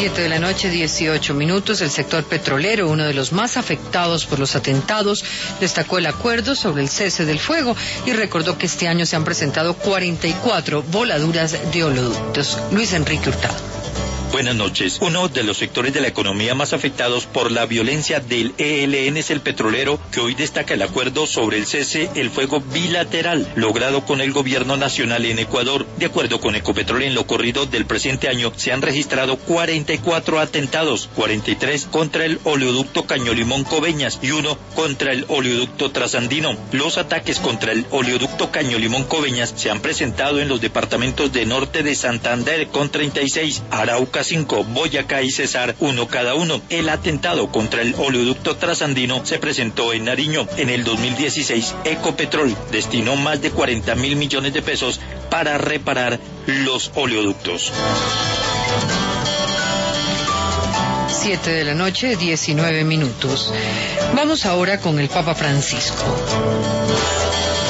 7:18 p.m. El sector petrolero, uno de los más afectados por los atentados, destacó el acuerdo sobre el cese del fuego y recordó que este año se han presentado 44 voladuras de oleoductos. Luis Enrique Hurtado. Buenas noches. Uno de los sectores de la economía más afectados por la violencia del ELN es el petrolero, que hoy destaca el acuerdo sobre el cese el fuego bilateral logrado con el gobierno nacional en Ecuador. De acuerdo con Ecopetrol, en lo corrido del presente año se han registrado 44 atentados, 43 contra el oleoducto Caño-Limón-Coveñas y uno contra el oleoducto Trasandino. Los ataques contra el oleoducto Caño-Limón-Coveñas se han presentado en los departamentos de Norte de Santander con 36, Arauca 5, Boyacá y Cesar, 1 cada uno. El atentado contra el oleoducto Trasandino se presentó en Nariño. En el 2016, Ecopetrol destinó más de 40.000 millones de pesos para reparar los oleoductos. 7:19 p.m. Vamos ahora con el Papa Francisco.